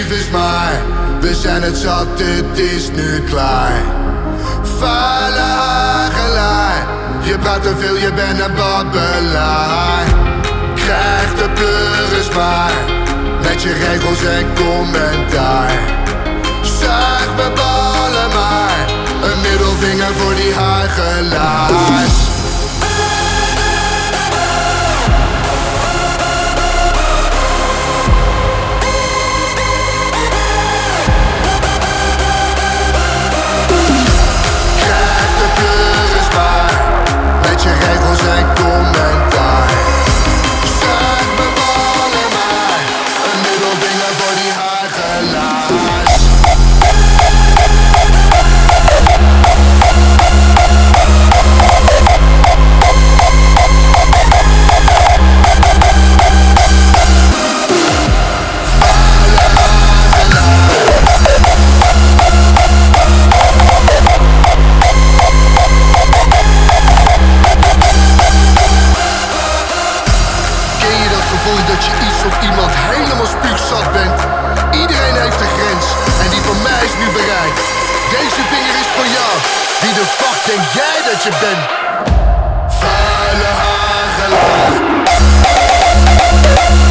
is maar, we zijn het zat, het is nu klaar. Vuile hagelaar, je praat te veel, je bent een babbelaar. Krijg de pleuris maar, met je regels en commentaar. Zuig me ballen maar, een middelvinger voor die hagelaars. Regels en commentaar. Zuig me ballen maar, een middelvinger voor die hagelaars. Dat je iets of iemand helemaal spuugzat bent. Iedereen heeft een grens en die van mij is nu bereikt. Deze vinger is voor jou. Wie de fuck denk jij dat je bent? Vuile hagelaar.